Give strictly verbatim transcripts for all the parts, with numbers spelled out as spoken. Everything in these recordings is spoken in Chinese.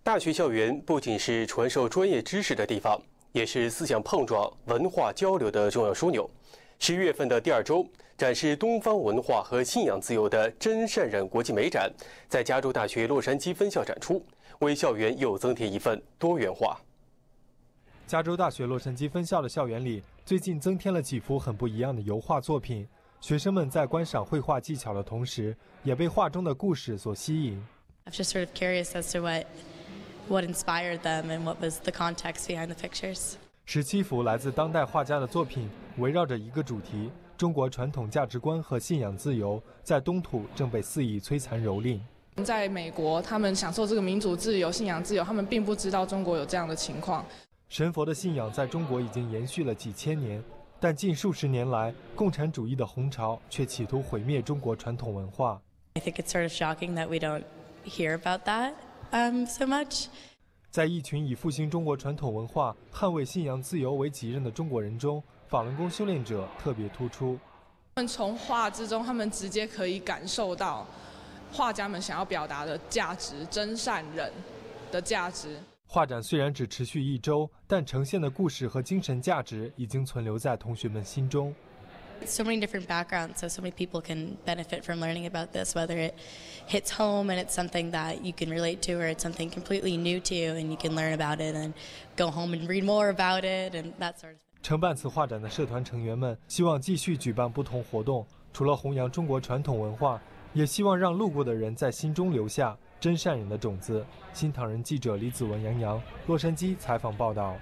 大学校园不仅是传授专业知识的地方，也是思想碰撞、文化交流的重要枢纽。十一月份的第二周，展示东方文化和信仰自由的真善忍国际美展在加州大学洛杉矶分校展出，为校园又增添一份多元化。 加州大学洛杉矶分校的校园里，最近增添了几幅很不一样的油画作品。学生们在观赏绘画技巧的同时，也被画中的故事所吸引。 I'm just sort of curious as to what what inspired them and what was the context behind the pictures. 十七幅来自当代画家的作品，围绕着一个主题：中国传统价值观和信仰自由，在东土正被肆意摧残蹂躏。 在美国，他们享受这个民主自由、信仰自由，他们并不知道中国有这样的情况。 神佛的信仰在中国已经延续了几千年，但近数十年来，共产主义的红潮却企图毁灭中国传统文化。 I think it's sort of shocking that we don't hear about that um, so much. 在一群以复兴中国传统文化、捍卫信仰自由为己任的中国人中，法轮功修炼者特别突出。 他们从画之中，他们直接可以感受到画家们想要表达的价值——真善忍的价值。 画展虽然只持续一周，但呈现的故事和精神价值已经存留在同学们心中。 So many different backgrounds, so so many people can benefit from learning about this, whether it hits home and it's something that you can relate to, or it's something completely new to you and you can learn about it and go home and read more about it and that sort of thing. 承办此画展的社团成员们希望继续举办不同活动，除了弘扬中国传统文化，也希望让路过的人在心中留下真善忍的种子。新唐人记者李子文、杨洋，洛杉矶采访报道。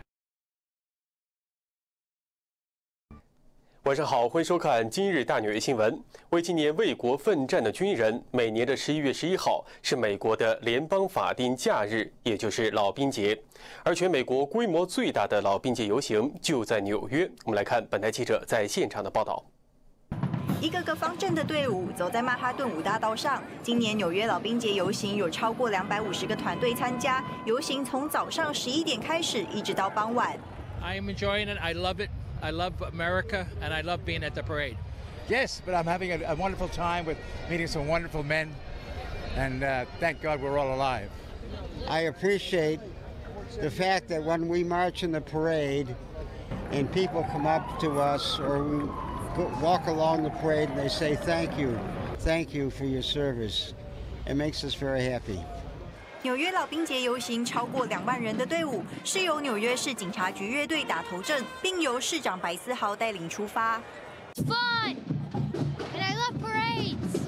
晚上好，欢迎收看今日大纽约新闻。为纪念为国奋战的军人，每年的十一月十一号是美国的联邦法定假日，也就是老兵节。而全美国规模最大的老兵节游行就在纽约。我们来看本台记者在现场的报道。 一个个方阵的队伍走在曼哈顿五大道上。今年纽约老兵节游行有超过两百五十个团队参加，游行从早上十一点开始，一直到傍晚。 I am enjoying it. I love it. I love America, and I love being at the parade. Yes, but I'm having a, a wonderful time with meeting some wonderful men, and uh, thank God we're all alive. I appreciate the fact that when we march in the parade and people come up to us or we go, walk along the parade and they say thank you, thank you for your service, it makes us very happy. 纽约老兵节游行超过两万人的队伍是由纽约市警察局乐队打头阵，并由市长白思豪带领出发。 It's fun, and I love parades.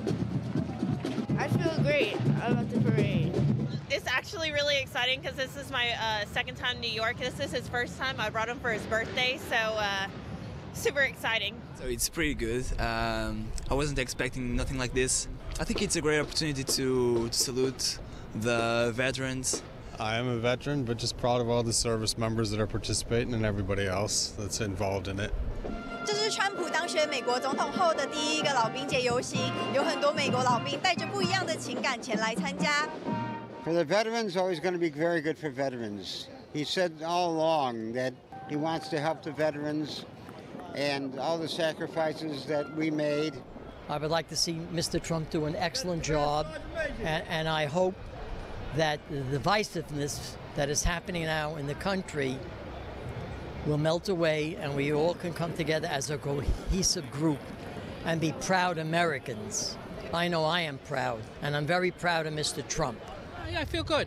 I feel great. I love the parade. It's actually really exciting because this is my uh, second time in New York. This is his first time. I brought him for his birthday, so uh, super exciting. So it's pretty good. Um, I wasn't expecting nothing like this. I think it's a great opportunity to, to salute the veterans. I am a veteran, but just proud of all the service members that are participating and everybody else that's involved in it. 这是川普当选美国总统后的第一个老兵节游行，有很多美国老兵带着不一样的情感前来参加。 For the veterans, always going to be very good for veterans. He said all along that he wants to help the veterans and all the sacrifices that we made. I would like to see Mister Trump do an excellent job, and, and I hope that the divisiveness that is happening now in the country will melt away and we all can come together as a cohesive group and be proud Americans. I know I am proud, and I'm very proud of Mister Trump. Yeah, I feel good.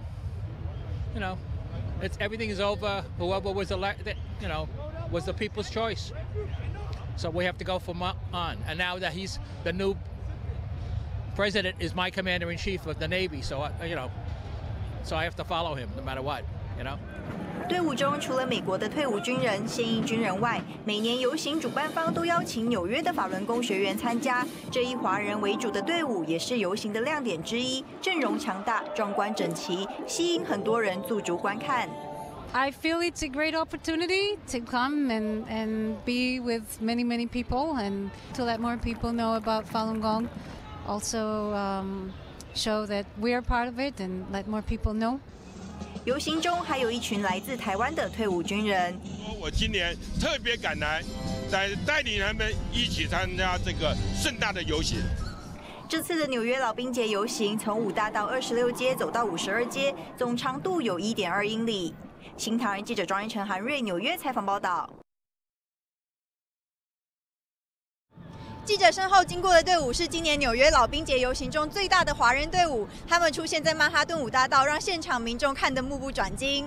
You know, it's, everything is over. Whoever was elected, you know, was the people's choice. So we have to go from on. And now that he's the new president, is my commander-in-chief of the Navy. So, you know, so I have to follow him no matter what, you know. 队伍中除了美国的退伍军人、现役军人外，每年游行主办方都邀请纽约的法轮功学员参加。这一华人为主的队伍也是游行的亮点之一，阵容强大、壮观整齐，吸引很多人驻足观看。 I feel it's a great opportunity to come and, and be with many, many people and to let more people know about Falun Gong. Also um, show that we are part of it and let more people know. 游行中还有一群来自台湾的退伍军人。 我今年特别赶来，带带领他们一起参加这个盛大的游行。 这次的纽约老兵节游行从五大道二十六街走到五十二街，总长度有 一点二英里。新唐人记者庄一成、韩瑞纽约采访报道。记者身后经过的队伍是今年纽约老兵节游行中最大的华人队伍，他们出现在曼哈顿五大道，让现场民众看得目不转睛。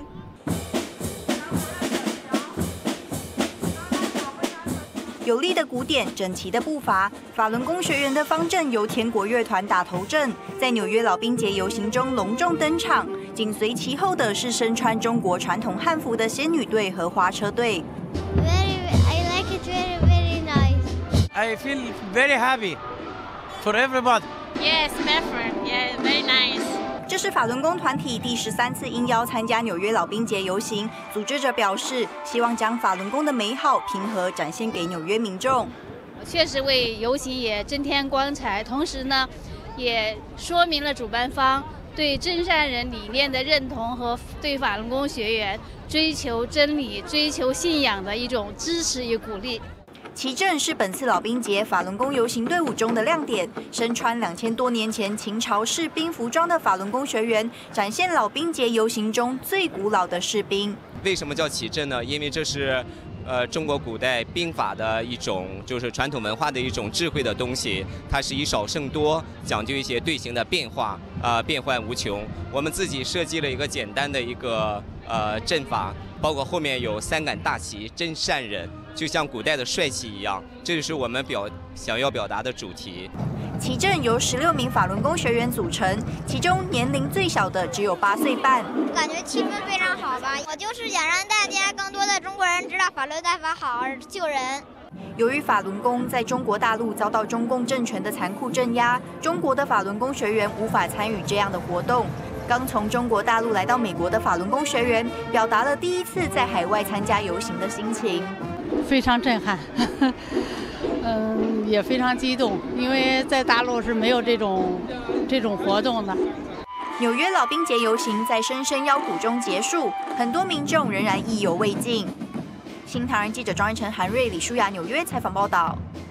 有力的鼓点，整齐的步伐，法轮功学员的方阵由天国乐团打头阵，在纽约老兵节游行中隆重登场。紧随其后的是身穿中国传统汉服的仙女队和花车队。 Very, I like it very, very nice. I feel very happy for everybody. Yes, Medford. Yeah, very nice. 这是法轮功团体第十三次应邀参加纽约老兵节游行，组织者表示，希望将法轮功的美好、平和展现给纽约民众。 确实为游行也增添光彩，同时呢，也说明了主办方对真善人理念的认同和对法轮功学员追求真理、追求信仰的一种支持与鼓励。 旗阵是本次老兵节法轮功游行队伍中的亮点，身穿两千多年前秦朝士兵服装的法轮功学员，展现老兵节游行中最古老的士兵。 为什么叫旗阵呢？因为这是，呃，中国古代兵法的一种，就是传统文化的一种智慧的东西。它是以少胜多，讲究一些队形的变化，啊、呃，变幻无穷。我们自己设计了一个简单的一个呃阵法，包括后面有三杆大旗，真善忍。就像古代的帅气一样，这就是我们表想要表达的主题。 旗阵由十六名法轮功学员组成，其中年龄最小的只有八岁半。 感觉气氛非常好吧？我就是想让大家更多的中国人知道法轮大法好，而救人。 由于法轮功在中国大陆遭到中共政权的残酷镇压，中国的法轮功学员无法参与这样的活动。刚从中国大陆来到美国的法轮功学员，表达了第一次在海外参加游行的心情。 非常震撼，嗯，也非常激动，因为在大陆是没有这种这种活动的。 纽约老兵节游行在声声邀鼓中结束，很多民众仍然意犹未尽。新唐人记者庄一成、韩瑞、李舒雅纽约采访报道。